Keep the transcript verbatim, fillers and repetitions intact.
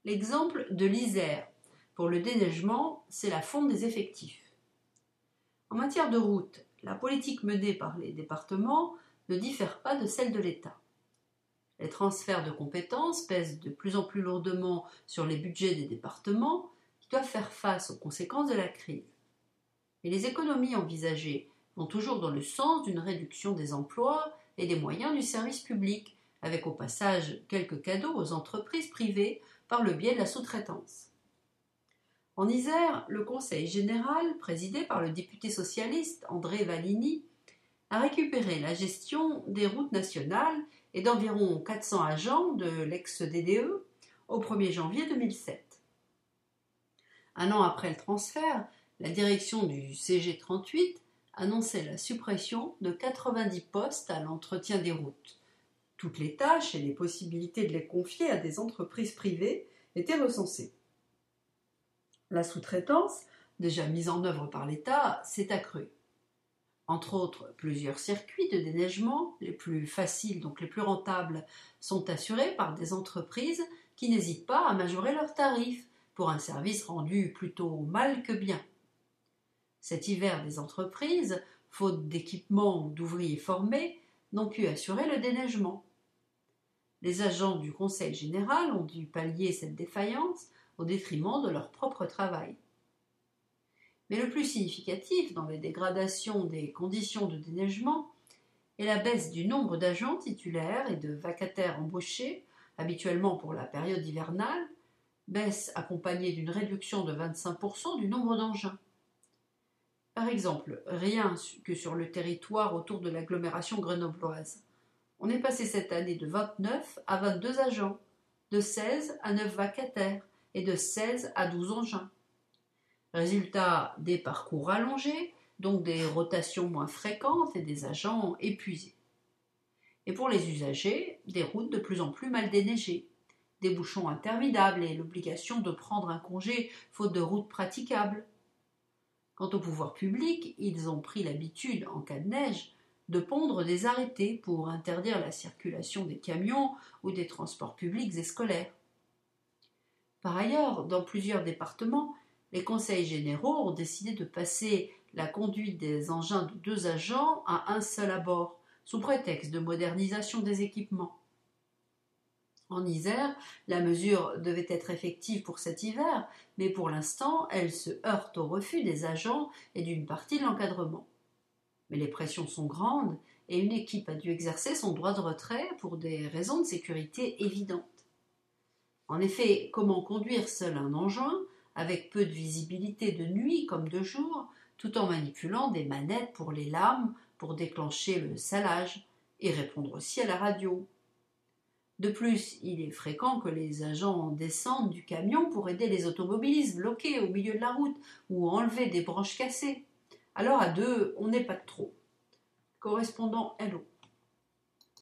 L'exemple de l'Isère pour le déneigement, c'est la fonte des effectifs. En matière de route, la politique menée par les départements ne diffère pas de celle de l'État. Les transferts de compétences pèsent de plus en plus lourdement sur les budgets des départements qui doivent faire face aux conséquences de la crise. Et les économies envisagées vont toujours dans le sens d'une réduction des emplois et des moyens du service public, avec au passage quelques cadeaux aux entreprises privées par le biais de la sous-traitance. En Isère, le Conseil général, présidé par le député socialiste André Valigny, a récupéré la gestion des routes nationales et d'environ quatre cents agents de l'ex-D D E au premier janvier deux mille sept. Un an après le transfert, la direction du C G trente-huit annonçait la suppression de quatre-vingt-dix postes à l'entretien des routes. Toutes les tâches et les possibilités de les confier à des entreprises privées étaient recensées. La sous-traitance, déjà mise en œuvre par l'État, s'est accrue. Entre autres, plusieurs circuits de déneigement, les plus faciles, donc les plus rentables, sont assurés par des entreprises qui n'hésitent pas à majorer leurs tarifs pour un service rendu plutôt mal que bien. Cet hiver, des entreprises, faute d'équipements ou d'ouvriers formés, n'ont pu assurer le déneigement. Les agents du Conseil général ont dû pallier cette défaillance au détriment de leur propre travail. Mais le plus significatif dans les dégradations des conditions de déneigement est la baisse du nombre d'agents titulaires et de vacataires embauchés, habituellement pour la période hivernale, baisse accompagnée d'une réduction de vingt-cinq pour cent du nombre d'engins. Par exemple, rien que sur le territoire autour de l'agglomération grenobloise, on est passé cette année de vingt-neuf à vingt-deux agents, de seize à neuf vacataires et de seize à douze engins. Résultat, des parcours allongés, donc des rotations moins fréquentes et des agents épuisés. Et pour les usagers, des routes de plus en plus mal déneigées, des bouchons interminables et l'obligation de prendre un congé faute de route praticable. Quant au pouvoir public, ils ont pris l'habitude, en cas de neige, de pondre des arrêtés pour interdire la circulation des camions ou des transports publics et scolaires. Par ailleurs, dans plusieurs départements, les conseils généraux ont décidé de passer la conduite des engins de deux agents à un seul à bord, sous prétexte de modernisation des équipements. En Isère, la mesure devait être effective pour cet hiver, mais pour l'instant, elle se heurte au refus des agents et d'une partie de l'encadrement. Mais les pressions sont grandes et une équipe a dû exercer son droit de retrait pour des raisons de sécurité évidentes. En effet, comment conduire seul un engin, avec peu de visibilité de nuit comme de jour, tout en manipulant des manettes pour les lames, pour déclencher le salage et répondre aussi à la radio. De plus, il est fréquent que les agents descendent du camion pour aider les automobilistes bloqués au milieu de la route ou enlever des branches cassées. Alors à deux, on n'est pas de trop. Correspondant Hello.